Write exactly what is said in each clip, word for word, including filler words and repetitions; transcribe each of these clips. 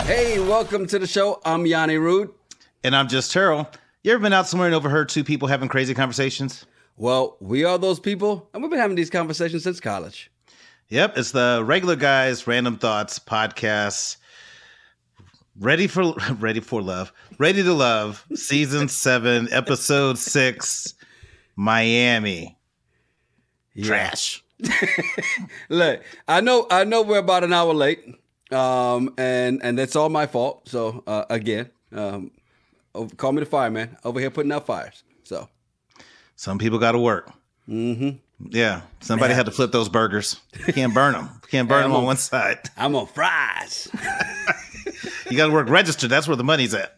Hey, welcome to the show. I'm Yanni Rude. And I'm Just Terrell. You ever been out somewhere and overheard two people having crazy conversations? Well, we are those people, and we've been having these conversations since college. Yep, it's the Regular Guys Random Thoughts podcast. Ready for ready for love. Ready to Love, season seven, episode six, Miami. Yeah. Trash. Look, I know I know we're about an hour late. Um, and, and that's all my fault. So, uh, again, um, call me the fireman over here putting out fires. So some people got to work. Mm-hmm. Yeah. Somebody had to flip those burgers. You can't burn them. You can't burn Hey, them on on, one side. I'm on fries. You got to work registered. That's where the money's at.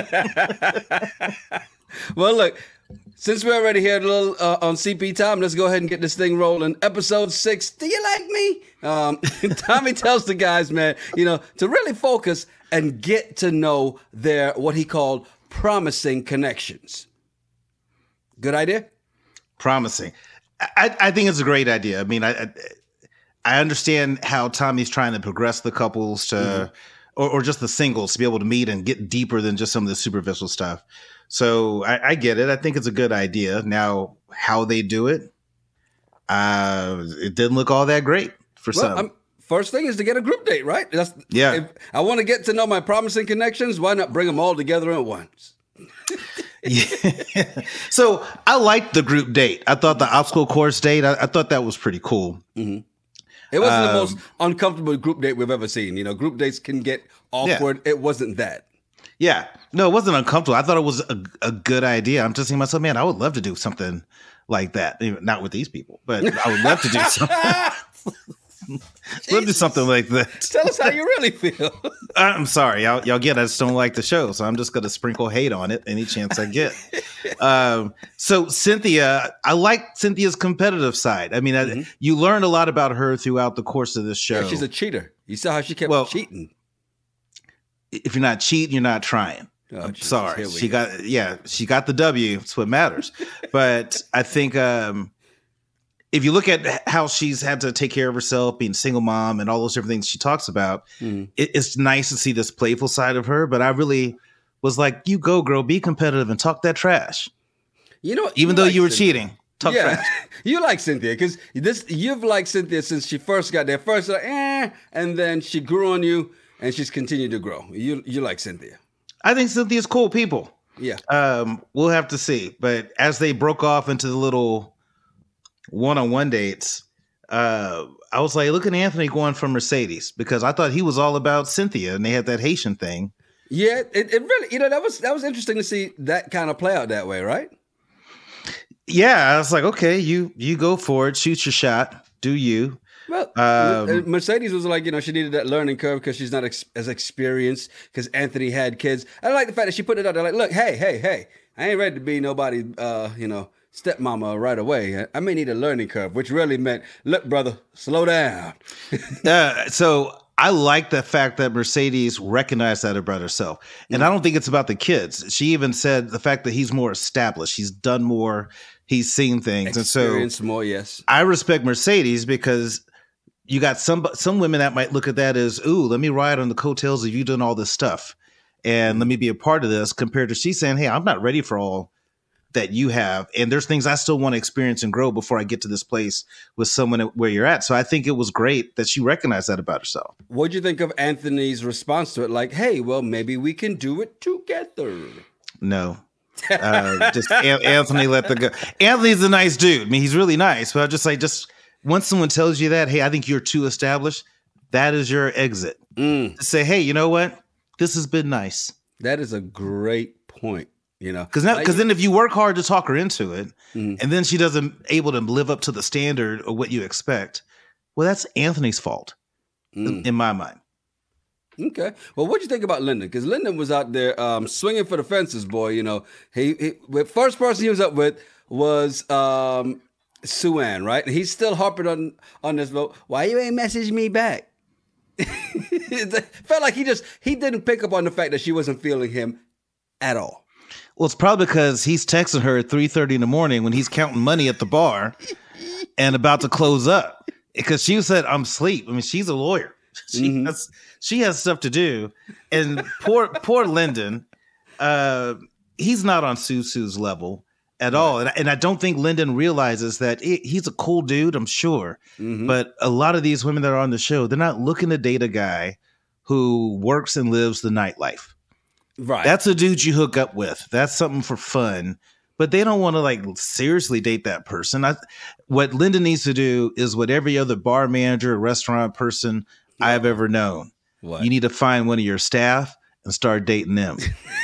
Well, look, since we're already here a little uh, on C P time, let's go ahead and get this thing rolling. Episode six, do you like me? Um, Tommy tells the guys, man, you know, to really focus and get to know their, what he called promising connections. Good idea? Promising. I, I think it's a great idea. I mean, I I understand how Tommy's trying to progress the couples to, mm-hmm. or, or just the singles to be able to meet and get deeper than just some of the superficial stuff. So I, I get it. I think it's a good idea. Now, how they do it, uh, it didn't look all that great for well, some. I'm, first thing is to get a group date, right? That's, yeah. If I want to get to know my promising connections, why not bring them all together at once? Yeah. So I liked the group date. I thought the obstacle course date, I, I thought that was pretty cool. Mm-hmm. It wasn't um, the most uncomfortable group date we've ever seen. You know, group dates can get awkward. Yeah. It wasn't that. Yeah. No, it wasn't uncomfortable. I thought it was a, a good idea. I'm just thinking to myself, man, I would love to do something like that. Not with these people, but I would love to do something. Love to do something like that. Tell us how you really feel. I'm sorry. Y'all, y'all get I just don't like the show, so I'm just going to sprinkle hate on it any chance I get. um, so Cynthia, I like Cynthia's competitive side. I mean, mm-hmm. I, you learned a lot about her throughout the course of this show. Yeah, she's a cheater. You saw how she kept well, cheating. If you're not cheating, you're not trying. Oh, I'm Jesus, sorry. She go. got, yeah, she got the W. It's what matters. But I think um, if you look at how she's had to take care of herself, being a single mom and all those different things she talks about, mm. it, it's nice to see this playful side of her. But I really was like, you go, girl, be competitive and talk that trash. You know, even you though like you were Cynthia. cheating. Talk yeah, trash. You like Cynthia because this you've liked Cynthia since she first got there. First, like, eh, and then she grew on you. And she's continued to grow. You you like Cynthia? I think Cynthia's cool people. Yeah. Um, we'll have to see. But as they broke off into the little one-on-one dates, uh, I was like, look at Anthony going for Mercedes because I thought he was all about Cynthia, and they had that Haitian thing. Yeah, it, it really, you know, that was that was interesting to see that kind of play out that way, right? Yeah, I was like, okay, you you go for it, shoot your shot, do you? Well, um, Mercedes was like, you know, she needed that learning curve because she's not ex- as experienced because Anthony had kids. I like the fact that she put it out there like, look, hey, hey, hey, I ain't ready to be nobody, uh, you know, stepmama right away. I may need a learning curve, which really meant, look, brother, slow down. uh, so I like the fact that Mercedes recognized that about herself. And mm. I don't think it's about the kids. She even said the fact that he's more established. He's done more. He's seen things. Experience and so more, yes. I respect Mercedes because you got some some women that might look at that as, ooh, let me ride on the coattails of you doing all this stuff. And let me be a part of this compared to she saying, hey, I'm not ready for all that you have. And there's things I still want to experience and grow before I get to this place with someone where you're at. So I think it was great that she recognized that about herself. What'd you think of Anthony's response to it? Like, hey, well, maybe we can do it together. No. uh, just Anthony let the go. Anthony's a nice dude. I mean, he's really nice. But I just like, just once someone tells you that, hey, I think you're too established, that is your exit. Mm. To say, hey, you know what? This has been nice. That is a great point. You know, because now, because then if you work hard to talk her into it, mm. and then she doesn't able to live up to the standard of what you expect, well, that's Anthony's fault, mm. in my mind. Okay. Well, what'd you think about Lyndon? Because Lyndon was out there um, swinging for the fences, boy. You know, he, he the first person he was up with was um, Sue-Ann, right? And he's still harping on on this vote. Why you ain't message me back? It felt like he just he didn't pick up on the fact that she wasn't feeling him at all. Well, it's probably because he's texting her at three thirty in the morning when he's counting money at the bar and about to close up. Because she said, I'm asleep. I mean, she's a lawyer. She mm-hmm. has she has stuff to do, and poor poor Lyndon, uh, he's not on Susu's level at right. all, and, and I don't think Lyndon realizes that he, he's a cool dude. I'm sure, mm-hmm. but a lot of these women that are on the show, they're not looking to date a guy who works and lives the nightlife. Right, that's a dude you hook up with. That's something for fun. But they don't want to like seriously date that person. I, what Lyndon needs to do is what every other bar manager, restaurant person yeah. I've ever known. What? You need to find one of your staff and start dating them.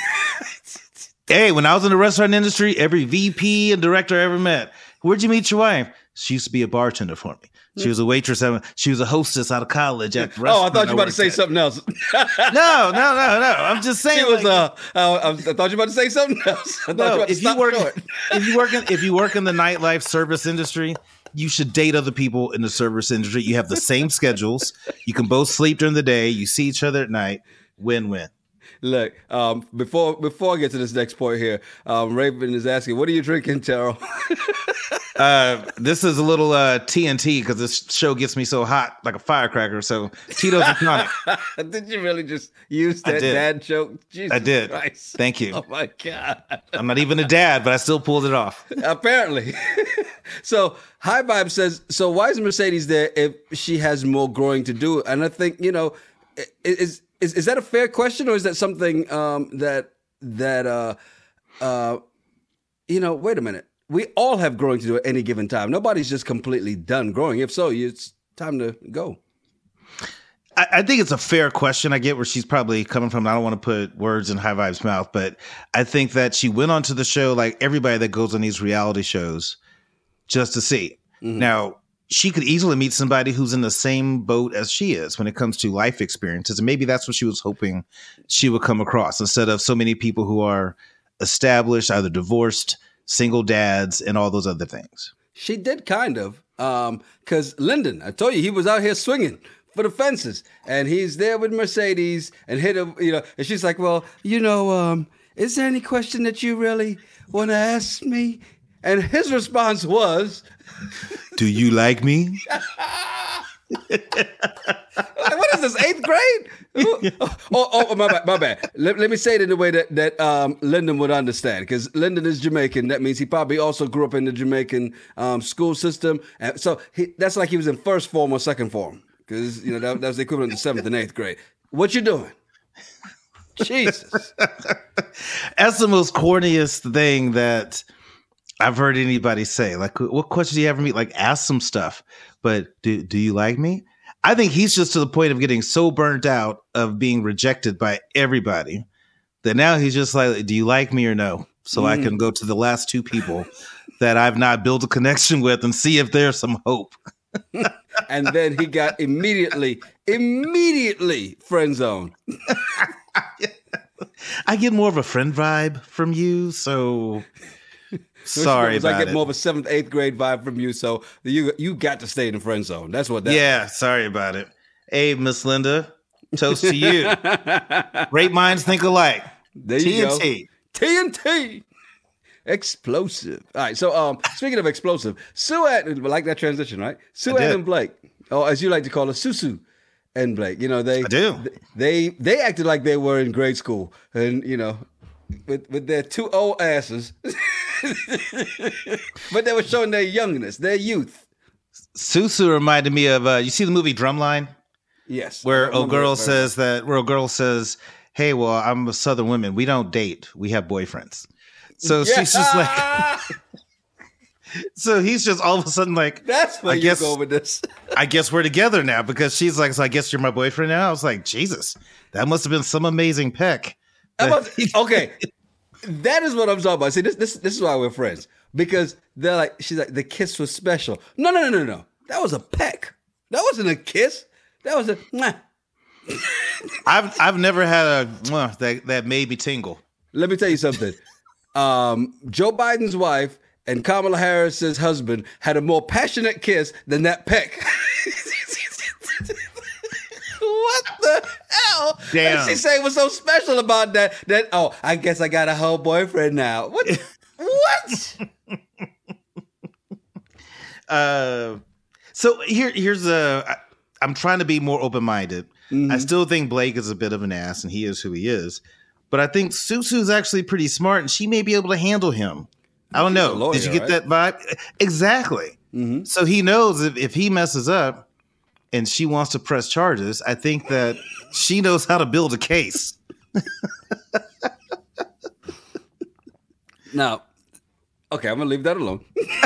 Hey, when I was in the restaurant industry, every V P and director I ever met, where'd you meet your wife? She used to be a bartender for me. She was a waitress. She was a hostess out of college at the restaurant. Oh, I thought you were about to say at. something else. no, no, no, no. I'm just saying. She was. Like, uh, I, I thought you were about to say something else. I no, you if you work, if you work in, if you work in the nightlife service industry, you should date other people in the service industry. You have the same schedules. You can both sleep during the day. You see each other at night. Win-win. Look, um, before before I get to this next point here, um, Raven is asking, "What are you drinking, Terrell?" uh, this is a little uh, T N T because this show gets me so hot like a firecracker. So Tito's and tonic. Did you really just use that dad joke? Jesus I did. Christ. Thank you. Oh my God! I'm not even a dad, but I still pulled it off. Apparently. So High Vibe says, "So why is Mercedes there if she has more growing to do?" And I think you know, is. Is is that a fair question, or is that something um, that that uh, uh, you know? Wait a minute. We all have growing to do at any given time. Nobody's just completely done growing. If so, it's time to go. I, I think it's a fair question. I get where she's probably coming from. I don't want to put words in High Vibe's mouth, but I think that she went onto the show like everybody that goes on these reality shows just to see. Mm-hmm. Now, she could easily meet somebody who's in the same boat as she is when it comes to life experiences. And maybe that's what she was hoping she would come across instead of so many people who are established, either divorced, single dads, and all those other things. She did kind of, because um, Lyndon, I told you, he was out here swinging for the fences, and he's there with Mercedes and hit him, you know, and she's like, well, you know, um, is there any question that you really want to ask me? And his response was, do you like me? What is this, eighth grade? Oh, oh, oh my bad, my bad. Let, let me say it in the way that, that um, Lyndon would understand, because Lyndon is Jamaican. That means he probably also grew up in the Jamaican um, school system. And so he, that's like he was in first form or second form, because you know that, that was the equivalent to seventh and eighth grade. What you doing? Jesus. That's the most corniest thing that I've heard anybody say. Like, what questions do you have for me? Like, ask some stuff. But do do you like me? I think he's just to the point of getting so burnt out of being rejected by everybody that now he's just like, do you like me or no? So mm. I can go to the last two people that I've not built a connection with and see if there's some hope. And then he got immediately, immediately friend zoned. I get more of a friend vibe from you, so... Sorry about I get it. more of a seventh, eighth grade vibe from you, so you you got to stay in the friend zone. That's what that Yeah, was. Sorry about it. Hey, Miss Linda, toast to you. Great minds think alike. There you go. T N T. T N T. Explosive. All right, so um, speaking of explosive, Sue Ann, like that transition, right? Sue Ann and Blake, or as you like to call her, Susu and Blake. You know, they I do. They they acted like they were in grade school, and you know, with with their two old asses. But they were showing their youngness, their youth. Susu reminded me of uh, you see the movie Drumline? Yes. Where a girl says that where a girl says, hey, well, I'm a Southern woman. We don't date. We have boyfriends. So yeah. She's just like so he's just all of a sudden like that's where I you guess, go with this. I guess we're together now because she's like, so I guess you're my boyfriend now. I was like, Jesus, that must have been some amazing peck. Must, okay. That is what I'm talking about. See, this this this is why we're friends. Because they're like, she's like, the kiss was special. No, no, no, no, no. That was a peck. That wasn't a kiss. That was a mwah. I've I've never had a mwah that, that made me tingle. Let me tell you something. Um, Joe Biden's wife and Kamala Harris's husband had a more passionate kiss than that peck. What the hell? Damn. What did she say was so special about that? That oh, I guess I got a whole boyfriend now. What? What? uh, so here, here's a. I'm trying to be more open-minded. Mm-hmm. I still think Blake is a bit of an ass, and he is who he is. But I think Susu's actually pretty smart, and she may be able to handle him. I don't She's know. Lawyer, Did you get right? that vibe? Exactly. Mm-hmm. So he knows if, if he messes up and she wants to press charges, I think that she knows how to build a case. Now, okay, I'm going to leave that alone.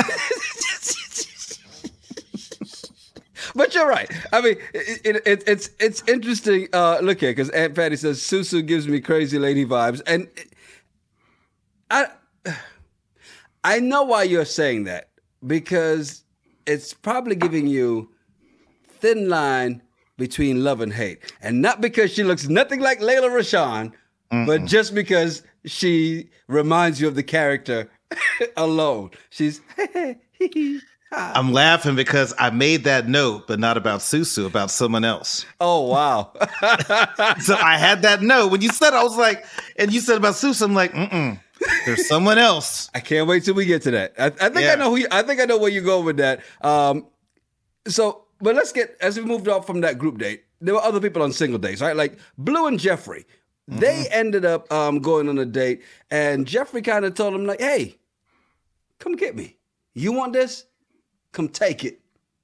But you're right. I mean, it, it, it's it's interesting. Uh, look here, because Aunt Patty says Susu gives me crazy lady vibes, and I I know why you're saying that, because it's probably giving you thin line between love and hate, and not because she looks nothing like Layla Rashawn, Mm-mm. but just because she reminds you of the character alone. She's. I'm laughing because I made that note, but not about Susu, about someone else. Oh, wow. So I had that note. When you said it, I was like, and you said about Susu, I'm like, mm-mm, there's someone else. I can't wait till we get to that. I, I think yeah. I know who you, I think I know where you go with that. Um, so, but let's get, as we moved off from that group date, there were other people on single dates, right? Like Blue and Jeffrey. Mm-hmm. They ended up um, going on a date, and Jeffrey kind of told him, like, hey, come get me. You want this? Come take it.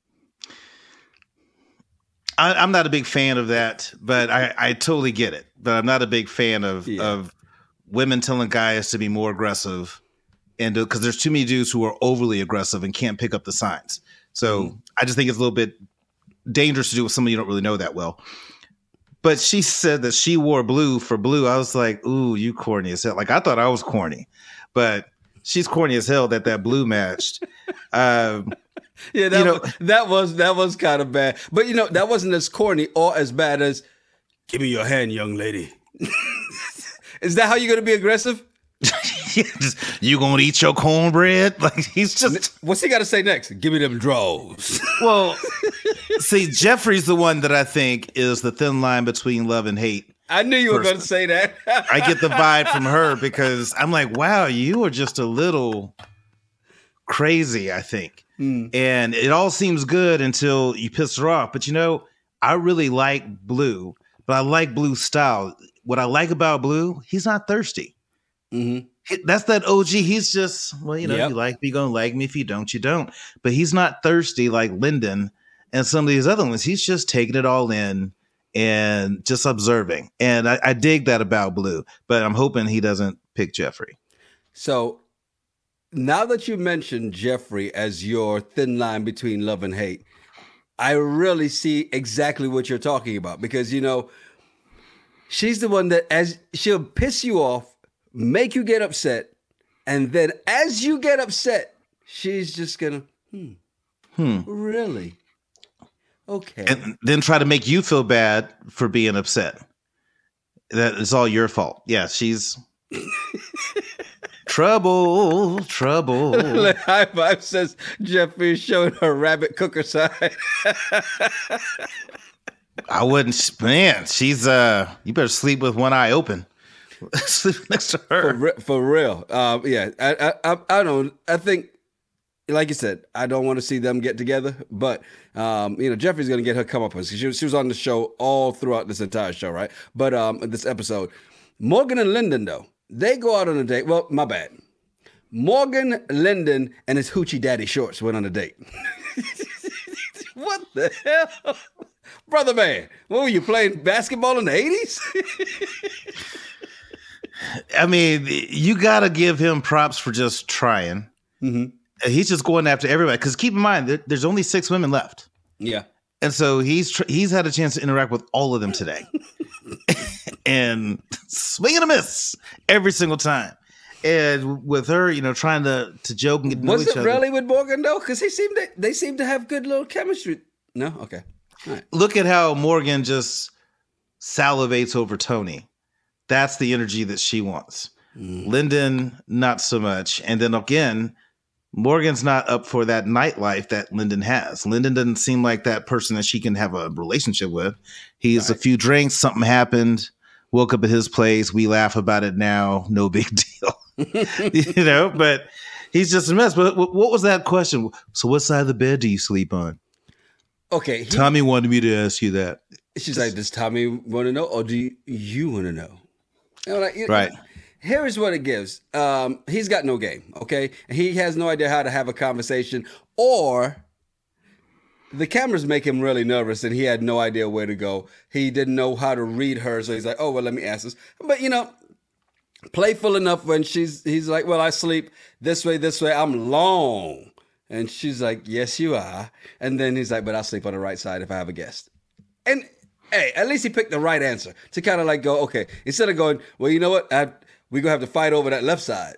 I, I'm not a big fan of that, but I, I totally get it. But I'm not a big fan of yeah. of women telling guys to be more aggressive, and because there's too many dudes who are overly aggressive and can't pick up the signs. So mm. I just think it's a little bit dangerous to do with someone you don't really know that well. But she said that she wore blue for Blue. I was like, ooh, you corny as hell. Like I thought I was corny, but she's corny as hell that that blue matched. Um, yeah, that, you know, was, that was that was kind of bad. But, you know, that wasn't as corny or as bad as, give me your hand, young lady. Is that how you're going to be aggressive? You going to eat your cornbread? Like, he's just... What's he got to say next? Give me them draws. Well, see, Jeffrey's the one that I think is the thin line between love and hate. I knew you were going to say that. I get the vibe from her because I'm like, wow, you are just a little crazy, I think. Mm. And it all seems good until you piss her off. But, you know, I really like Blue, but I like Blue's style. What I like about Blue, he's not thirsty. Mm-hmm. That's that O G. He's just, well, you know, yep. you like me, you're going to like me. If you don't, you don't. But he's not thirsty like Lyndon and some of these other ones. He's just taking it all in and just observing. And I, I dig that about Blue, but I'm hoping he doesn't pick Jeffrey. So now that you mentioned Jeffrey as your thin line between love and hate, I really see exactly what you're talking about, because, you know, she's the one that, as she'll piss you off, make you get upset, and then as you get upset, she's just gonna, hmm, hmm. really? Okay. And then try to make you feel bad for being upset. That is all your fault. Yeah, she's trouble, trouble. High Five says Jeffrey is showing her rabbit cooker side. I wouldn't, man, she's, uh, you better sleep with one eye open. Sleep next to her. For, for real. Uh, yeah, I, I, I don't, I think, like you said, I don't want to see them get together, but, um, you know, Jeffrey's going to get her comeuppance. She, she was on the show all throughout this entire show, right? But um, this episode, Morgan and Lyndon, though, they go out on a date. Well, my bad. Morgan, Lyndon, and his hoochie daddy shorts went on a date. What the hell? Brother man, what were you, playing basketball in the eighties? I mean, you got to give him props for just trying. Mm-hmm. He's just going after everybody. Because keep in mind, there, there's only six women left. Yeah. And so he's tr- he's had a chance to interact with all of them today. And swing and a miss every single time. And with her, you know, trying to, to joke and get to know Was each other. Was it really with Morgan, though? Because he seemed to, they seem to have good little chemistry. No? Okay. All right. Look at how Morgan just salivates over Tony. That's the energy that she wants. Mm. Lyndon, not so much. And then again, Morgan's not up for that nightlife that Lyndon has. Lyndon doesn't seem like that person that she can have a relationship with. He's right. A few drinks, something happened, woke up at his place. We laugh about it now. No big deal. You know, but he's just a mess. But what was that question? So what side of the bed do you sleep on? Okay. He, Tommy wanted me to ask you that. She's Just, like, does Tommy want to know, or do you, you want to know? You know, like, you, right. Here's what it gives. Um, he's got no game, okay? He has no idea how to have a conversation, or the cameras make him really nervous, and he had no idea where to go. He didn't know how to read her, so he's like, oh, well, let me ask this. But, you know, playful enough when she's, he's like, well, I sleep this way, this way. I'm long. And she's like, yes, you are. And then he's like, but I'll sleep on the right side if I have a guest. And, hey, at least he picked the right answer to kind of like go, okay, instead of going, well, you know what? I, we're going to have to fight over that left side.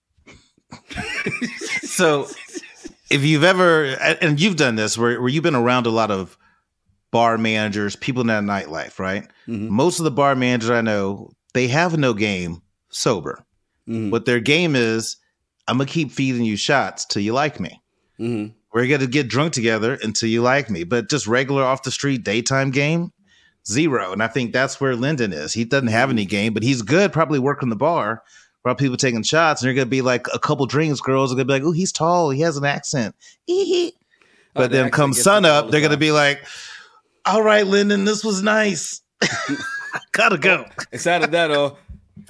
So if you've ever, and you've done this, where, where you've been around a lot of bar managers, people in that nightlife, right? Mm-hmm. Most of the bar managers I know, they have no game sober. Mm-hmm. What their game is, I'm going to keep feeding you shots till you like me. Mm-hmm. We're going to get drunk together until you like me. But just regular off the street daytime game, zero. And I think that's where Lyndon is. He doesn't have any game, but he's good, probably working the bar while people taking shots. And they're going to be like a couple drinks. Girls are going to be like, oh, he's tall. He has an accent. But oh, then come sun up, they're going to be like, all right, Lyndon, this was nice. Gotta go. Instead of that, oh,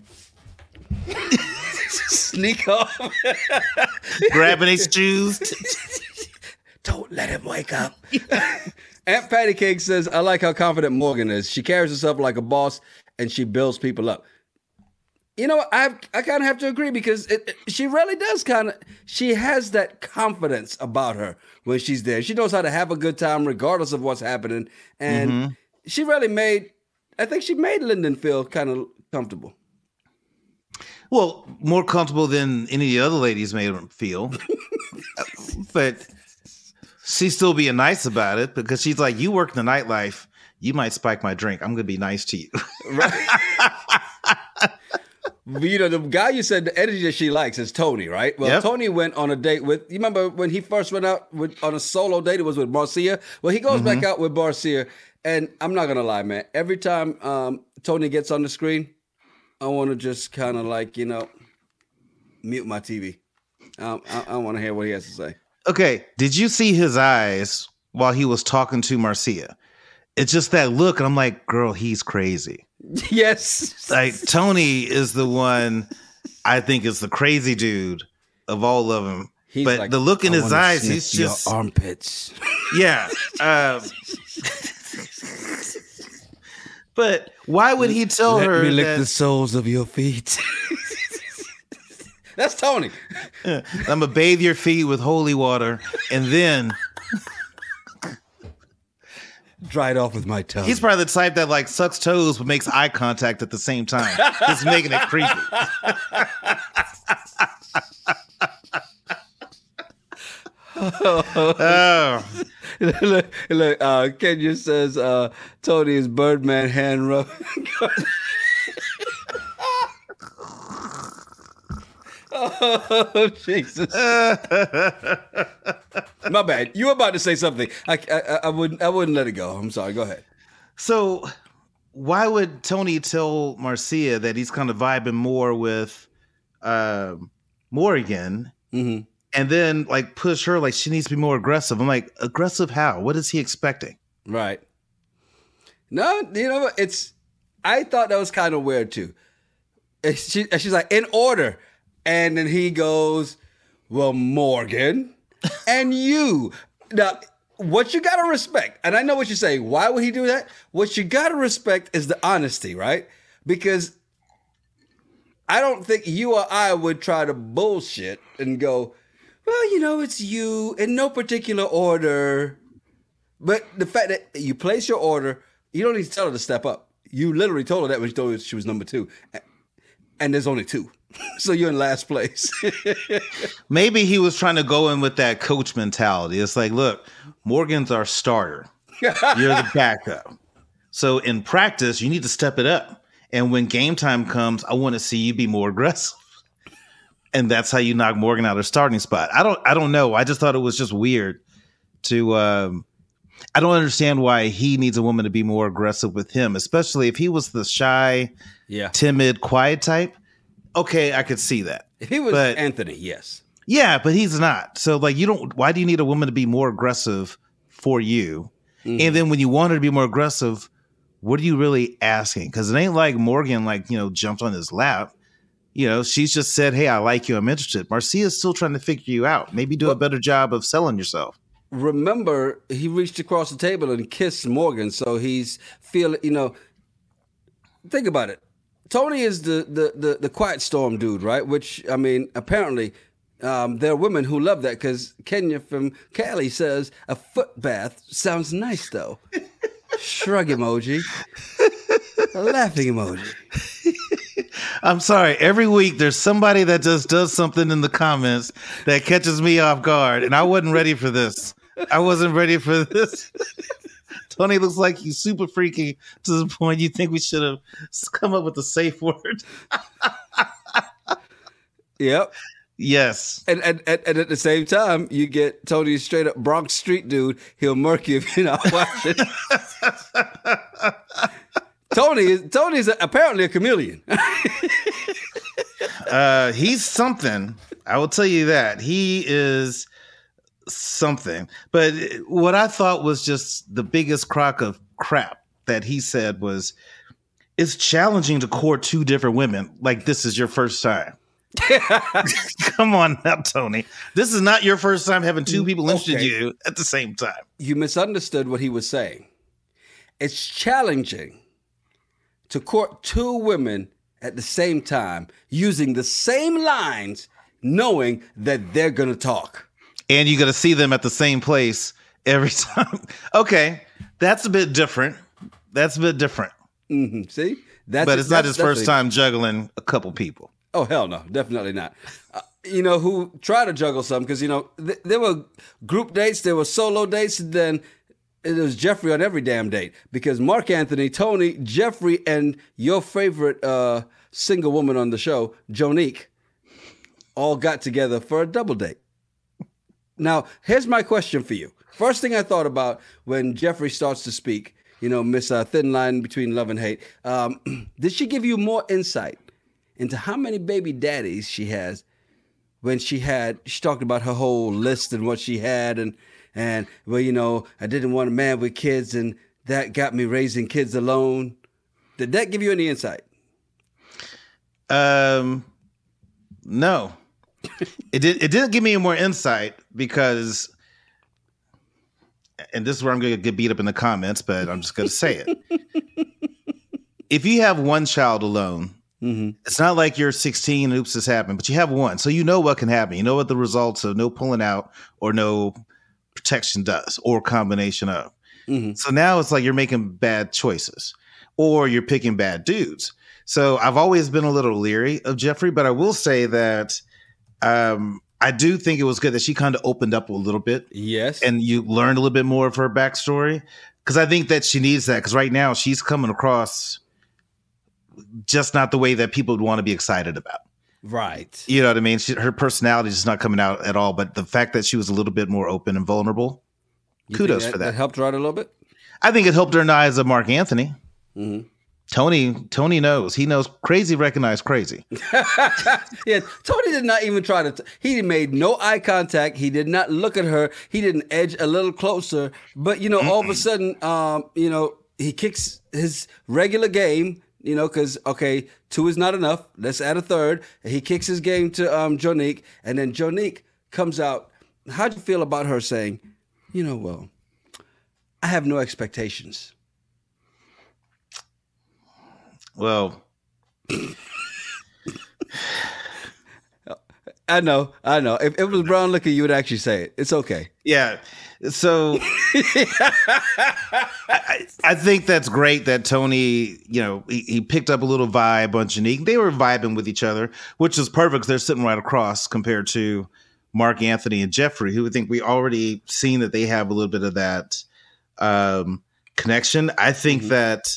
sneak off. Grabbing his shoes. Don't let him wake up. Aunt Patty Cake says, I like how confident Morgan is. She carries herself like a boss and she builds people up. You know, I I kind of have to agree because it, it, she really does kind of, she has that confidence about her when she's there. She knows how to have a good time regardless of what's happening. And mm-hmm. she really made, I think she made Lyndon feel kind of comfortable. Well, more comfortable than any of the other ladies made him feel. But she's still being nice about it because she's like, you work in the nightlife, you might spike my drink. I'm going to be nice to you. Right. You know, the guy you said the energy that she likes is Tony, right? Well, yep. Tony went on a date with, you remember when he first went out with, on a solo date, it was with Marcia? Well, he goes mm-hmm. back out with Marcia, and I'm not going to lie, man. Every time um, Tony gets on the screen, I want to just kind of like, you know, mute my T V. Um, I, I want to hear what he has to say. Okay, did you see his eyes while he was talking to Marcia? It's just that look, and I'm like, girl, he's crazy. Yes. Like, Tony is the one I think is the crazy dude of all of them. He's but like, the look in I his eyes, he's just... your armpits. Yeah. Um, but why would he tell Let her me lick that... the soles of your feet? That's Tony. I'm going to bathe your feet with holy water, and then... dry it off with my tongue. He's probably the type that like sucks toes but makes eye contact at the same time. It's making it creepy. oh. Look, look uh, Kenya says uh, Tony is Birdman hand rub. Oh, Jesus. My bad. You were about to say something. I, I, I wouldn't I wouldn't let it go. I'm sorry. Go ahead. So why would Tony tell Marcia that he's kind of vibing more with uh, Morgan mm-hmm. and then like push her like she needs to be more aggressive? I'm like, aggressive how? What is he expecting? Right. No, you know, it's, I thought that was kind of weird too. And she, and she's like, in order. And then he goes, well, Morgan, and you. Now, what you got to respect, and I know what you're saying, why would he do that? What you got to respect is the honesty, right? Because I don't think you or I would try to bullshit and go, well, you know, it's you in no particular order. But the fact that you place your order, you don't need to tell her to step up. You literally told her that when she told her she was number two. And there's only two. So you're in last place. Maybe he was trying to go in with that coach mentality. It's like, look, Morgan's our starter. You're the backup. So in practice, you need to step it up. And when game time comes, I want to see you be more aggressive. And that's how you knock Morgan out of her starting spot. I don't I don't know. I just thought it was just weird to um, I don't understand why he needs a woman to be more aggressive with him, especially if he was the shy, yeah. timid, quiet type. Okay, I could see that. If he was but, Anthony, yes. Yeah, but he's not. So, like, you don't. Why do you need a woman to be more aggressive for you? Mm-hmm. And then when you want her to be more aggressive, what are you really asking? Because it ain't like Morgan, like, you know, jumped on his lap. You know, she's just said, hey, I like you. I'm interested. Marcia's still trying to figure you out. Maybe do well, a better job of selling yourself. Remember, he reached across the table and kissed Morgan. So he's feeling, you know, think about it. Tony is the, the, the, the quiet storm dude, right? Which, I mean, apparently um, there are women who love that because Kenya from Cali says a foot bath sounds nice, though. Shrug emoji. A laughing emoji. I'm sorry. Every week there's somebody that just does something in the comments that catches me off guard, and I wasn't ready for this. I wasn't ready for this. Tony looks like he's super freaky to the point you think we should have come up with a safe word. Yep. Yes. And, and and and at the same time, you get Tony straight up Bronx street dude. He'll murk you if you're not watching. Tony is Tony is apparently a chameleon. uh, he's something. I will tell you that. He is something. But what I thought was just the biggest crock of crap that he said was, it's challenging to court two different women like this is your first time. Come on now, Tony. This is not your first time having two people interested in you at the same time. You misunderstood what he was saying. It's challenging to court two women at the same time using the same lines, knowing that they're going to talk. And you're going to see them at the same place every time. Okay, that's a bit different. That's a bit different. Mm-hmm. See? That's but it's not his definitely. first time juggling a couple people. Oh, hell no. Definitely not. Uh, you know, who try to juggle some, because, you know, th- there were group dates, there were solo dates, and then it was Jeffrey on every damn date. Because Mark Anthony, Tony, Jeffrey, and your favorite uh, single woman on the show, Jonique, all got together for a double date. Now, here's my question for you. First thing I thought about when Jeffrey starts to speak, you know, Miss uh, Thin Line Between Love and Hate, um, did she give you more insight into how many baby daddies she has when she had, she talked about her whole list and what she had and, and well, you know, I didn't want a man with kids and that got me raising kids alone. Did that give you any insight? Um, no. It did. It didn't give me more insight because, and this is where I'm going to get beat up in the comments, but I'm just going to say it. If you have one child alone, mm-hmm. it's not like you're sixteen and oops, this happened, but you have one. So you know what can happen. You know what the results of no pulling out or no protection does or combination of. Mm-hmm. So now it's like you're making bad choices or you're picking bad dudes. So I've always been a little leery of Jeffrey, but I will say that um, I do think it was good that she kind of opened up a little bit. Yes. And you learned a little bit more of her backstory. Because I think that she needs that. Because right now she's coming across just not the way that people would want to be excited about. Right. You know what I mean? She, her personality is just not coming out at all. But the fact that she was a little bit more open and vulnerable, you kudos that, for that. That helped her out a little bit? I think it helped her in the eyes of Mark Anthony. Mm-hmm. Tony, Tony knows. He knows crazy recognize crazy. Yeah, Tony did not even try to. T- he made no eye contact. He did not look at her. He didn't edge a little closer. But, you know, Mm-mm. all of a sudden, um, you know, he kicks his regular game, you know, because, okay, two is not enough. Let's add a third. He kicks his game to um, Jonique. And then Jonique comes out. How'd you feel about her saying, you know, well, I have no expectations? Well, I know, I know. If it was brown liquor, you would actually say it. It's okay. Yeah. So I, I think that's great that Tony, you know, he, he picked up a little vibe on Jonique. They were vibing with each other, which is perfect because they're sitting right across compared to Mark Anthony and Jeffrey, who I think we already seen that they have a little bit of that um, connection. I think mm-hmm. that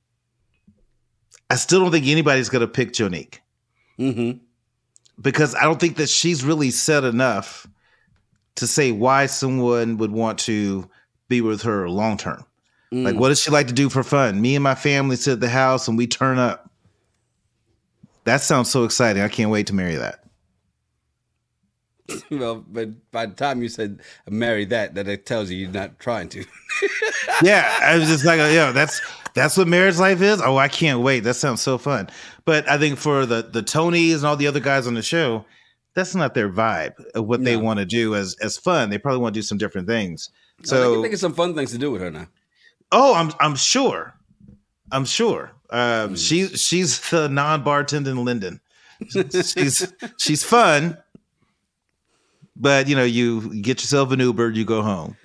I still don't think anybody's going to pick Jonique. Mm-hmm. Because I don't think that she's really said enough to say why someone would want to be with her long term. Mm. Like, what does she like to do for fun? Me and my family sit at the house and we turn up. That sounds so exciting. I can't wait to marry that. Well, but by the time you said marry that, that it tells you you're not trying to. Yeah, I was just like, yeah, that's that's what marriage life is. Oh, I can't wait. That sounds so fun. But I think for the the Tonys and all the other guys on the show, that's not their vibe of what no. they want to do as as fun. They probably want to do some different things. So no, they can think of some fun things to do with her now. Oh, I'm I'm sure. I'm sure. Um, mm. She she's the non-bartending Lyndon. She's she's fun. But, you know, you get yourself an Uber, you go home.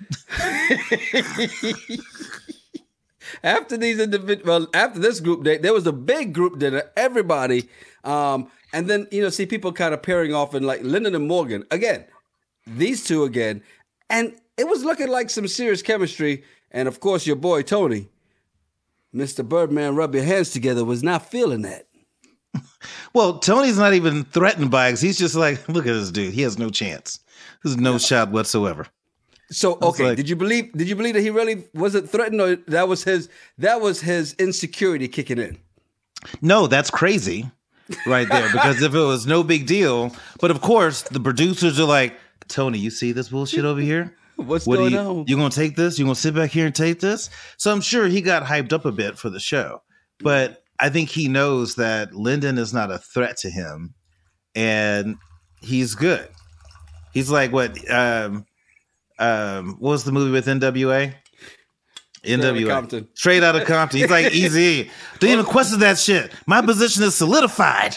After these individuals, well, after this group date, there was a big group dinner, everybody. Um, and then, you know, see people kind of pairing off and like Lyndon and Morgan. Again, these two again. And it was looking like some serious chemistry. And, of course, your boy, Tony, Mister Birdman, rub your hands together, was not feeling that. Well, Tony's not even threatened by it. He's just like, look at this dude. He has no chance. There's no yeah. shot whatsoever. So, okay, like, did you believe did you believe that he really wasn't threatened, or that was his that was his insecurity kicking in? No, that's crazy right there. Because if it was no big deal, but of course the producers are like, Tony, you see this bullshit over here? What's what going you, on? You gonna take this? You gonna sit back here and take this? So I'm sure he got hyped up a bit for the show. But I think he knows that Lyndon is not a threat to him, and he's good. He's like what? Um, um, what was the movie with N W A? N W A. Straight Outta Compton. He's like, easy. Don't even question that shit. My position is solidified.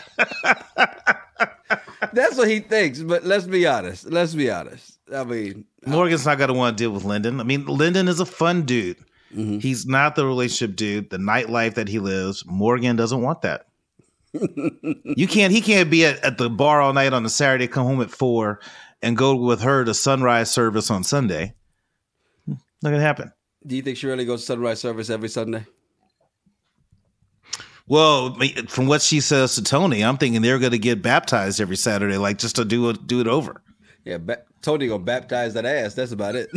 That's what he thinks. But let's be honest. Let's be honest. I mean, Morgan's not going to want to deal with Lyndon. I mean, Lyndon is a fun dude. Mm-hmm. He's not the relationship dude, the nightlife that he lives. Morgan doesn't want that. You can't, he can't be at, at the bar all night on a Saturday, come home at four and go with her to sunrise service on Sunday. Not going to happen. Do you think she really goes to sunrise service every Sunday? Well, from what she says to Tony, I'm thinking they're going to get baptized every Saturday, like just to do it, do it over. Yeah, ba- Tony gonna baptize that ass. That's about it.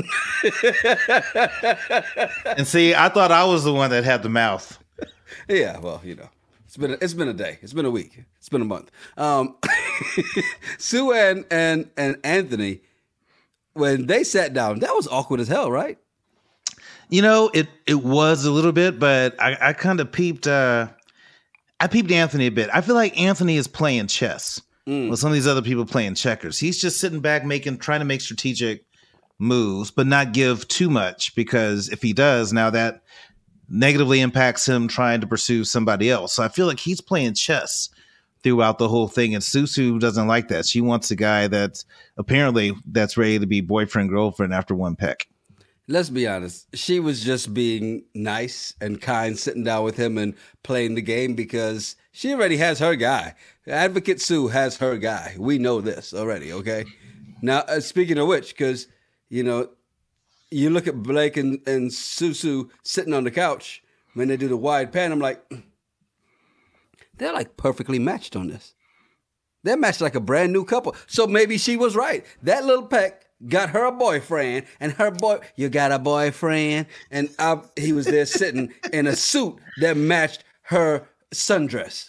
And see, I thought I was the one that had the mouth. Yeah, well, you know, it's been a, it's been a day, it's been a week, it's been a month. Um, Sue and, and and Anthony, when they sat down, that was awkward as hell, right? You know, it it was a little bit, but I, I kind of peeped. Uh, I peeped Anthony a bit. I feel like Anthony is playing chess. Mm. Well, some of these other people playing checkers. He's just sitting back, making, trying to make strategic moves, but not give too much, because if he does, now that negatively impacts him trying to pursue somebody else. So I feel like he's playing chess throughout the whole thing, and Susu doesn't like that. She wants a guy that's apparently that's ready to be boyfriend girlfriend after one peck. Let's be honest. She was just being nice and kind, sitting down with him and playing the game, because she already has her guy. Advocate Sue has her guy. We know this already, okay? Now, uh, speaking of which, because, you know, you look at Blake and, and Susu sitting on the couch when they do the wide pan, I'm like, they're like perfectly matched on this. They're matched like a brand new couple. So maybe she was right. That little peck got her a boyfriend, and her boy, you got a boyfriend? And I, he was there sitting in a suit that matched her sundress.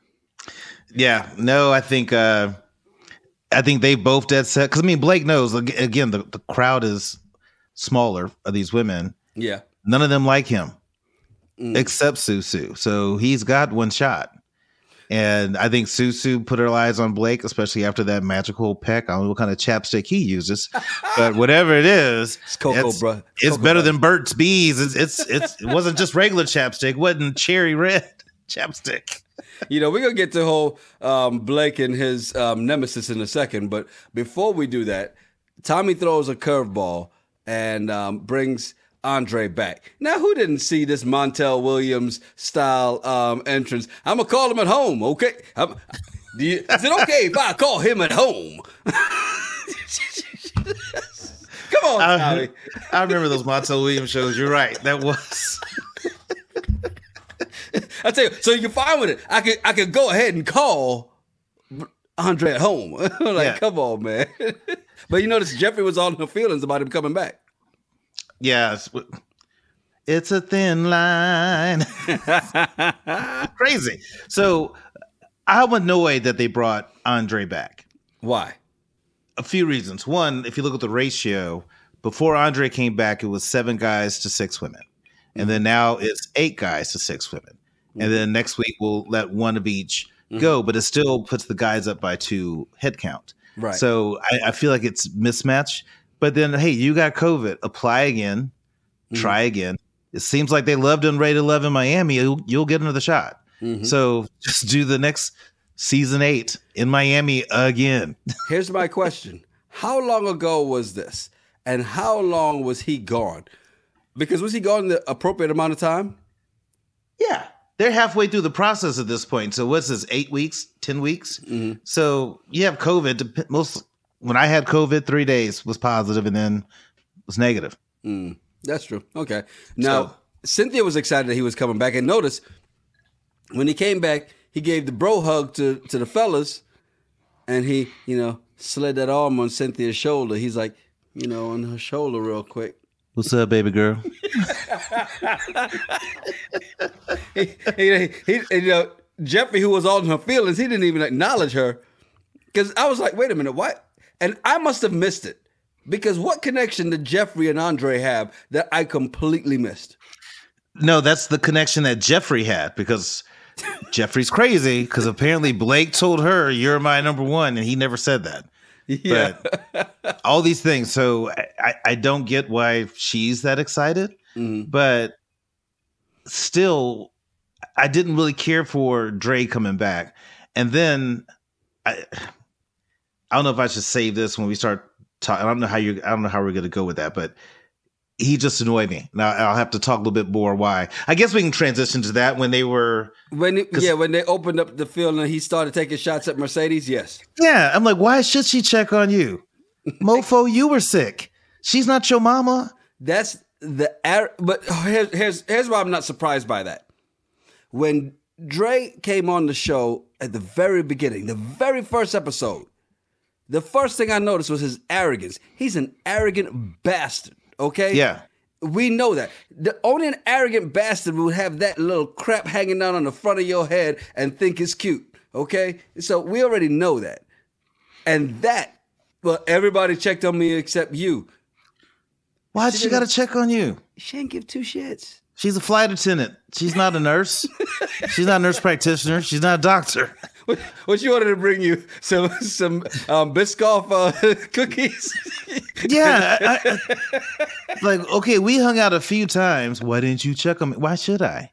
Yeah, no, I think uh, I think they both dead set. Because I mean, Blake knows, again, the, the crowd is smaller of these women. Yeah, none of them like him mm. except Susu. So he's got one shot. And I think Susu put her eyes on Blake, especially after that magical peck. I don't know what kind of chapstick he uses, but whatever it is, it's Cocoa, it's, bro. It's Cocoa better bro. than Burt's Bees. It's, it's it's it wasn't just regular chapstick. It wasn't cherry red chapstick. You know, we're gonna get to whole um, Blake and his um, nemesis in a second, but before we do that, Tommy throws a curveball and um, brings Andre back. Now, who didn't see this Montel Williams style um, entrance? I'm gonna call him at home, okay? I'm, do you, is it okay if I call him at home? Come on, I, Tommy. I remember those Montel Williams shows. You're right. That was. I tell you, so you're fine with it. I could, I could go ahead and call Andre at home. Like, yeah. Come on, man. But you notice Jeffrey was all in her feelings about him coming back. Yeah, it's, it's a thin line. Crazy. So I'm annoyed that they brought Andre back. Why? a few reasons. One, if you look at the ratio, before Andre came back, it was seven guys to six women. And mm-hmm. then now it's eight guys to six women. Mm-hmm. And then next week we'll let one of each mm-hmm. go, but it still puts the guys up by two head count. Right. So I, I feel like it's mismatch. But then, hey, you got COVID. Apply again. Mm-hmm. Try again. It seems like they loved and rated love in Miami. You'll, you'll get another shot. Mm-hmm. So just do the next season eight in Miami again. Here's my question. How long ago was this? And how long was he gone? Because was he gone the appropriate amount of time? Yeah. They're halfway through the process at this point. So what's this, eight weeks, ten weeks? Mm-hmm. So you have COVID. Most When I had COVID, three days was positive and then was negative. Mm, that's true. Okay. Now, so, Cynthia was excited that he was coming back. And notice, when he came back, he gave the bro hug to, to the fellas. And he, you know, slid that arm on Cynthia's shoulder. He's like, you know, on her shoulder real quick. What's up, baby girl? he, he, he, you know, Jeffrey, who was all in her feelings, he didn't even acknowledge her. Because I was like, wait a minute, what? And I must have missed it. Because what connection did Jeffrey and Andre have that I completely missed? No, that's the connection that Jeffrey had. Because Jeffrey's crazy. Because apparently Blake told her, you're my number one. And he never said that. Yeah. But all these things. So I, I don't get why she's that excited. Mm-hmm. But still, I didn't really care for Dre coming back. And then I I don't know if I should save this when we start talking. I don't know how you I don't know how we're gonna go with that, but he just annoyed me. Now I'll have to talk a little bit more why. I guess we can transition to that when they were when it, yeah when they opened up the field and he started taking shots at Mercedes. Yes, yeah. I'm like, why should she check on you, mofo? You were sick. She's not your mama. That's the but here's here's here's why I'm not surprised by that. When Dre came on the show at the very beginning, the very first episode, the first thing I noticed was his arrogance. He's an arrogant bastard. Okay? Yeah. We know that. The only an arrogant bastard would have that little crap hanging down on the front of your head and think it's cute. Okay? So we already know that. And that, well, everybody checked on me except you. Why'd she, she got to check on you? She didn't give two shits. She's a flight attendant. She's not a nurse. She's not a nurse practitioner. She's not a doctor. What, what you wanted to bring you? Some some um, Biscoff uh, cookies? Yeah. I, I, like, okay, we hung out a few times. Why didn't you check on me? Why should I?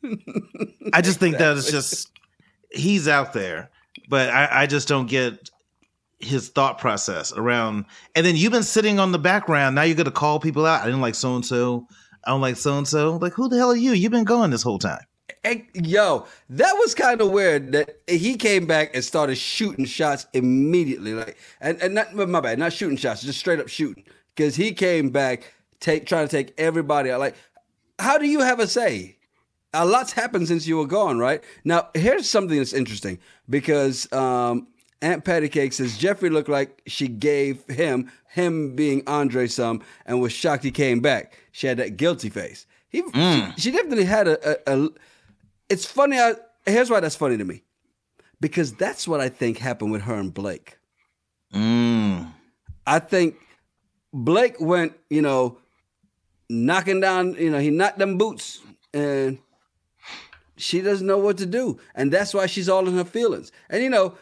I just think that is just, he's out there. But I, I just don't get his thought process around. And then you've been sitting on the background. Now you're going to call people out. I didn't like so-and-so. I don't like so-and-so. Like, who the hell are you? You've been gone this whole time. Hey, yo, that was kind of weird that he came back and started shooting shots immediately. Like, and, and not, my bad, not shooting shots, just straight up shooting. Because he came back take, trying to take everybody out. Like, how do you have a say? A lot's happened since you were gone, right? Now, here's something that's interesting. Because um, Aunt Patty Cake says Jeffrey looked like she gave him, him being Andre some, and was shocked he came back. She had that guilty face. He, mm. she, she definitely had a... a, a It's funny. I, here's why that's funny to me. Because that's what I think happened with her and Blake. Mm. I think Blake went, you know, knocking down, you know, he knocked them boots and she doesn't know what to do. And that's why she's all in her feelings. And, you know,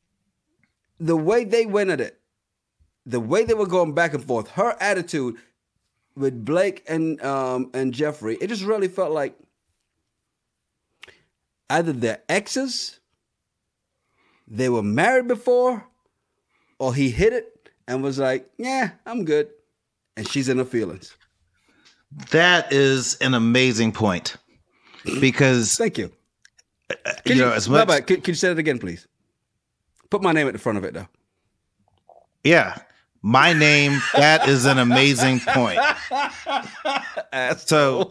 the way they went at it, the way they were going back and forth, her attitude with Blake and um, and Jeffrey, it just really felt like either they're exes, they were married before, or he hit it and was like, yeah, I'm good. And she's in her feelings. That is an amazing point. Because... Thank you. Uh, you, you know, as much... Bye-bye. Can, can you say that again, please? Put my name at the front of it, though. Yeah. My name, that is an amazing point. So,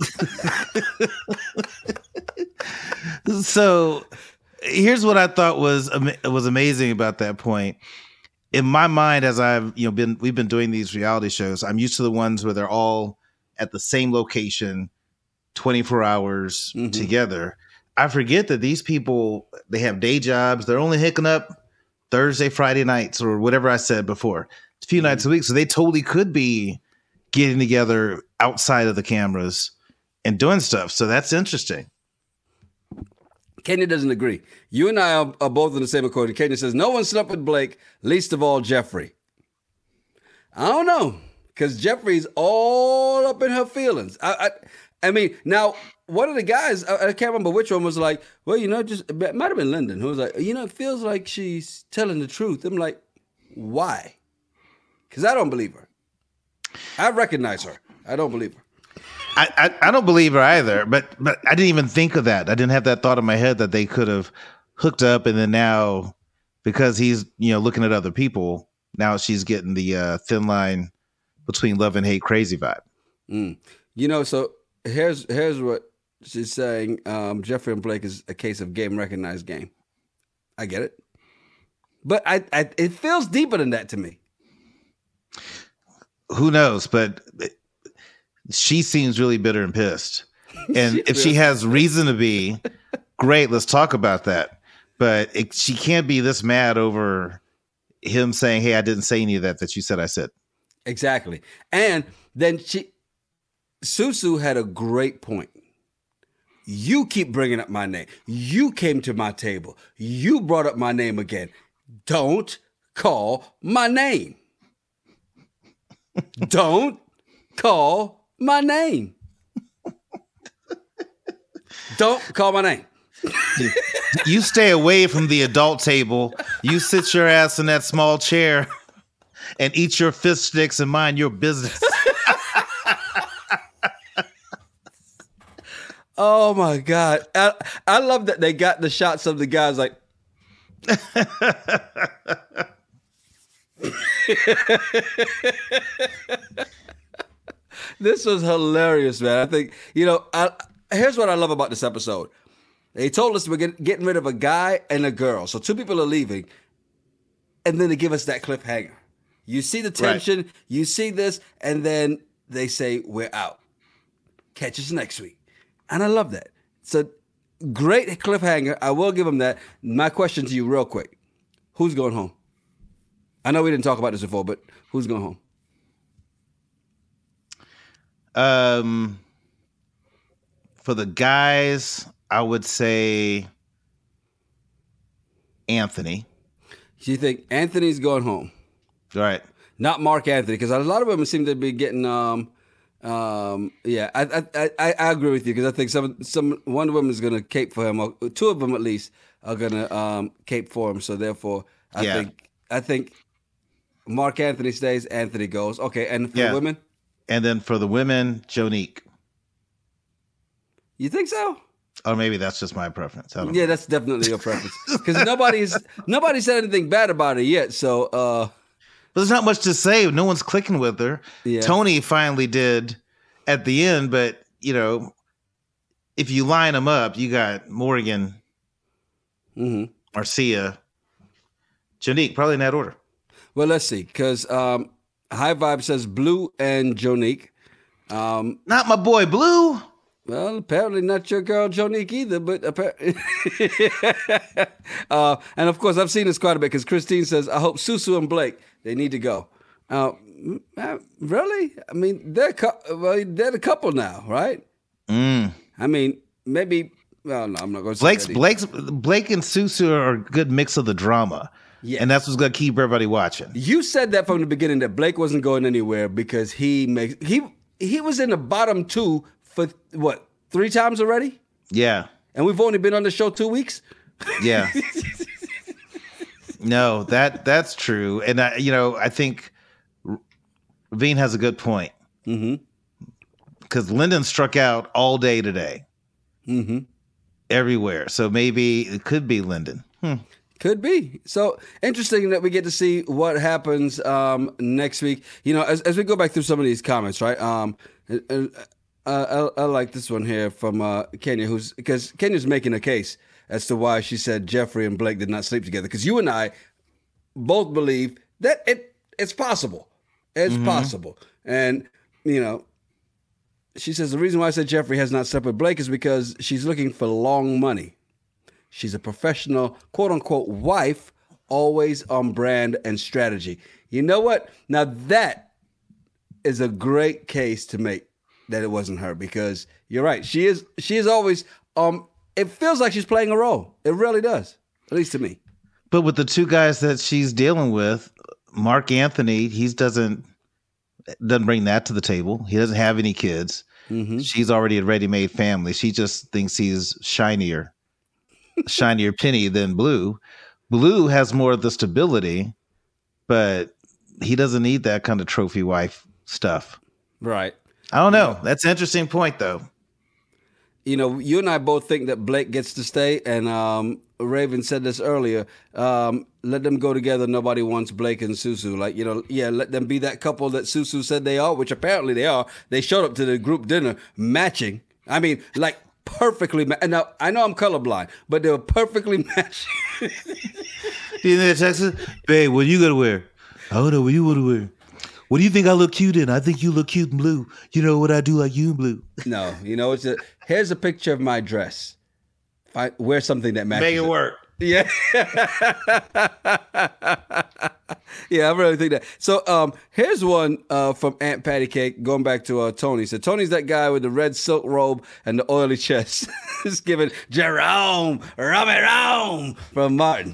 so here's what I thought was was amazing about that point. In my mind, as I've you know been, we've been doing these reality shows. I'm used to the ones where they're all at the same location, twenty-four hours mm-hmm. together. I forget that these people, they have day jobs. They're only hooking up Thursday, Friday nights, or whatever I said before. A few mm-hmm. nights a week. So they totally could be getting together outside of the cameras and doing stuff. So that's interesting. Kenya doesn't agree. You and I are, are both in the same accord. Kenya says, no one slept with Blake, least of all Jeffrey. I don't know, because Jeffrey's all up in her feelings. I, I, I mean, now, one of the guys, I, I can't remember which one, was like, well, you know, just it might have been Lyndon, who was like, you know, it feels like she's telling the truth. I'm like, why? Because I don't believe her. I recognize her. I don't believe her. I, I, I don't believe her either, but but I didn't even think of that. I didn't have that thought in my head that they could have hooked up, and then now, because he's, you know, looking at other people, now she's getting the uh, thin line between love and hate crazy vibe. Mm. You know, so here's here's what she's saying. Um, Jeffrey and Blake is a case of game recognized game. I get it. But I, I it feels deeper than that to me. Who knows? But she seems really bitter and pissed. And if she has reason to be, great, let's talk about that. But it, she can't be this mad over him saying, hey, I didn't say any of that that you said I said. Exactly. And then she, Susu had a great point. You keep bringing up my name. You came to my table. You brought up my name again. Don't call my name. Don't call my name. Don't call my name. You stay away from the adult table. You sit your ass in that small chair and eat your fish sticks and mind your business. Oh my God. I, I love that they got the shots of the guys like. This was hilarious, man. I think, you know, I, here's what I love about this episode. They told us we're get, getting rid of a guy and a girl. So two people are leaving. And then they give us that cliffhanger. You see the tension, right. You see this, and then they say, we're out. Catch us next week. And I love that. So great cliffhanger. I will give them that. My question to you real quick. Who's going home? I know we didn't talk about this before, but who's going home? Um, for the guys, I would say Anthony. You think Anthony's going home? Right. Not Mark Anthony, because a lot of women seem to be getting. Um, um, yeah, I, I I I agree with you, because I think some some one woman is going to cape for him, or two of them at least are going to um, cape for him. So therefore, I yeah. think I think Mark Anthony stays, Anthony goes. Okay, and for yeah. the women. And then for the women, Jonique. You think so? Or maybe that's just my preference. I don't yeah, know. That's definitely your preference. Because nobody's nobody said anything bad about her yet. So, uh, but there's not much to say. No one's clicking with her. Yeah. Tony finally did at the end, but you know, if you line them up, you got Morgan, mm-hmm. Marcia, Jonique, probably in that order. Well, let's see, because um, High Vibe says Blue and Jonique. Um, not my boy Blue. Well, apparently not your girl Jonique either, but apparently. uh, and of course, I've seen this quite a bit, because Christine says, I hope Susu and Blake, they need to go. Uh, really? I mean, they're, well, they're the couple now, right? Mm. I mean, maybe, well, no, I'm not going to say Blake's, that Blake's, Blake and Susu are a good mix of the drama. Yeah. And that's what's going to keep everybody watching. You said that from the beginning, that Blake wasn't going anywhere because he makes, he, he was in the bottom two for what, three times already? Yeah. And we've only been on the show two weeks? Yeah. No, that that's true. And, I, you know, I think Ravine has a good point. Mm-hmm. Because Lyndon struck out all day today. Mm-hmm. Everywhere. So maybe it could be Lyndon. Hmm. Could be. So interesting that we get to see what happens um, next week. You know, as, as we go back through some of these comments, right? Um, uh, uh, I, I like this one here from uh, Kenya, who's because Kenya's making a case as to why she said Jeffrey and Blake did not sleep together. Because you and I both believe that it it's possible. It's mm-hmm. possible. And, you know, she says the reason why I said Jeffrey has not slept with Blake is because she's looking for long money. She's a professional, quote unquote, wife always on brand and strategy. You know what? Now that is a great case to make that it wasn't her, because you're right. She is she is always um it feels like she's playing a role. It really does. At least to me. But with the two guys that she's dealing with, Mark Anthony, he doesn't doesn't bring that to the table. He doesn't have any kids. Mm-hmm. She's already a ready-made family. She just thinks he's shinier, shinier penny than Blue. Blue has more of the stability, but he doesn't need that kind of trophy wife stuff. Right. I don't know. Yeah. That's an interesting point, though. You know, you and I both think that Blake gets to stay, and um, Raven said this earlier. Um, let them go together. Nobody wants Blake and Susu. Like, you know, yeah, let them be that couple that Susu said they are, which apparently they are. They showed up to the group dinner matching. I mean, like perfectly. Ma- and now I know I'm colorblind, but they were perfectly matching. Do you think Texas? Babe, what are you gonna wear? I don't know what you want to wear. What do you think I look cute in? I think you look cute in blue. You know what I do like you in blue. No, you know, it's a, here's a picture of my dress. If I wear something that matches. Make it work. Yeah. Yeah, I really think that. So um, here's one uh, from Aunt Patty Cake, going back to uh, Tony. So Tony's that guy with the red silk robe and the oily chest. He's giving Jerome, rub it on from Martin.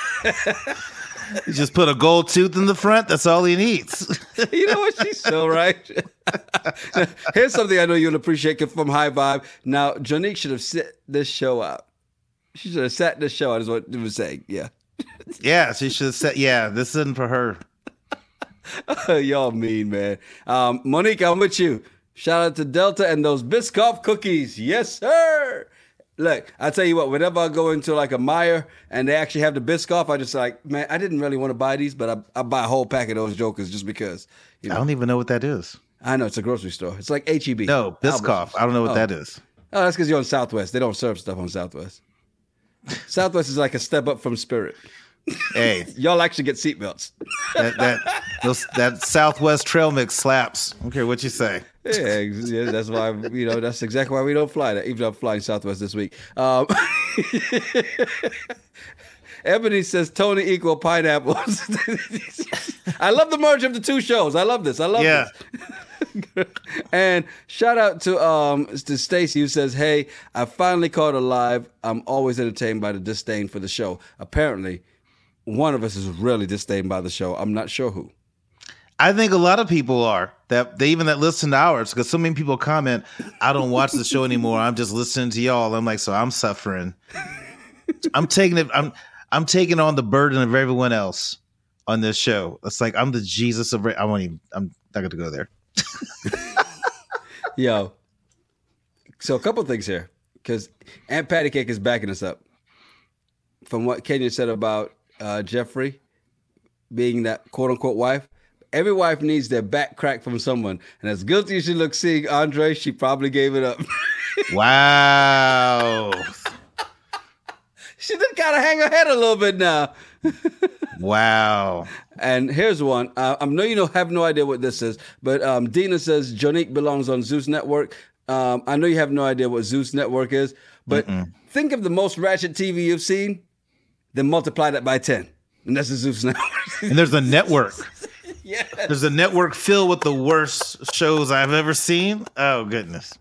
He just put a gold tooth in the front. That's all he needs. You know what? She's so right. Here's something I know you'll appreciate from High Vibe. Now, Jonique should have set this show out. She should have sat this show out, is what it was saying. Yeah. Yeah, she should have said, yeah, this isn't for her. Y'all mean, man. Um, Monique, I'm with you. Shout out to Delta and those Biscoff cookies. Yes, sir. Look, I tell you what, whenever I go into like a Meijer and they actually have the Biscoff, I just like, man, I didn't really want to buy these, but I, I buy a whole pack of those jokers just because. You know. I don't even know what that is. I know, it's a grocery store. It's like H E B. No, Biscoff. I don't know what oh. that is. Oh, that's because you're on Southwest. They don't serve stuff on Southwest. Southwest is like a step up from Spirit. Hey, y'all actually get seatbelts. that that those, that Southwest trail mix slaps. I don't care what you say. Yeah, yeah, that's why, you know, that's exactly why we don't fly that. Even though I'm flying Southwest this week. Um, Ebony says Tony equal pineapples. I love the merge of the two shows. I love this. I love yeah. this. And shout out to um to Stacy, who says, "Hey, I finally caught her live. I'm always entertained by the disdain for the show. Apparently, one of us is really disdained by the show. I'm not sure who." I think a lot of people are, that they even that listen to ours, because so many people comment, "I don't watch the show anymore. I'm just listening to y'all." I'm like, so I'm suffering. I'm taking it. I'm I'm taking on the burden of everyone else on this show. It's like I'm the Jesus of. I won't even. I'm not going to go there. Yo, so a couple things here, because Aunt Patty Cake is backing us up from what Kenya said about uh, Jeffrey being that quote unquote wife. Every wife needs their back cracked from someone, and as guilty as she looks seeing Andre, she probably gave it up. Wow. She did kind of hang her head a little bit now. Wow. And here's one. Uh, I know you know have no idea what this is, but um, Dina says Jonique belongs on Zeus Network. Um, I know you have no idea what Zeus Network is, but Mm-mm. think of the most ratchet T V you've seen, then multiply that by ten, and that's the Zeus Network. And there's a network. Yes. There's a network filled with the worst shows I've ever seen. Oh, goodness.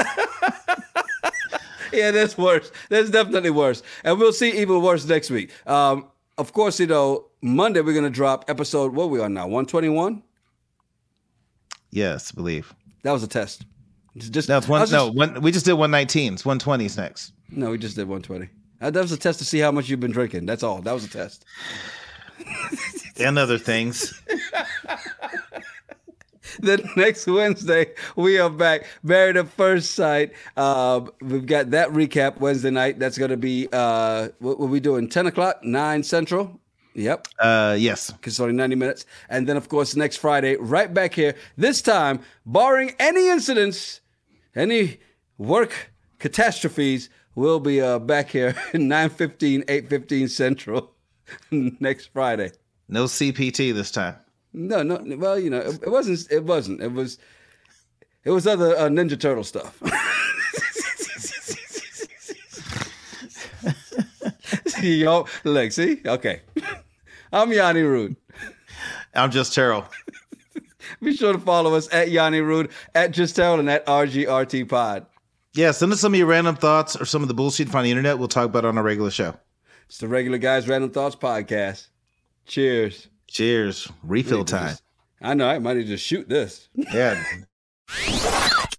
Yeah, that's worse. That's definitely worse. And we'll see even worse next week. Um, of course, you know, Monday we're going to drop episode, what are we on now, one twenty-one? Yes, I believe. That was a test. Just, no, it's one, just, no one, we just did one nineteen. It's one twenty is next. No, we just did one twenty. Uh, that was a test to see how much you've been drinking. That's all. That was a test. And other things. Then next Wednesday, we are back. Married at First Sight. Uh, we've got that recap Wednesday night. That's going to be, uh, what are we doing? ten o'clock, nine Central? Yep. Uh, yes. Because it's only ninety minutes. And then, of course, next Friday, right back here. This time, barring any incidents, any work catastrophes, we'll be uh, back here nine fifteen, eight fifteen Central next Friday. No C P T this time. No, no. Well, you know, it, it wasn't. It wasn't. It was. It was other uh, Ninja Turtle stuff. See, yo, look, see, okay. I'm Yanni Rude. I'm Just Terrell. Be sure to follow us at Yanni Rude, at Just Terrell, and at R G R T Pod. Yeah, send us some of your random thoughts or some of the bullshit from the internet. We'll talk about it on our regular show. It's the Regular Guys Random Thoughts Podcast. Cheers. Cheers. Refill time. Just, I know. I might need to shoot this. Yeah.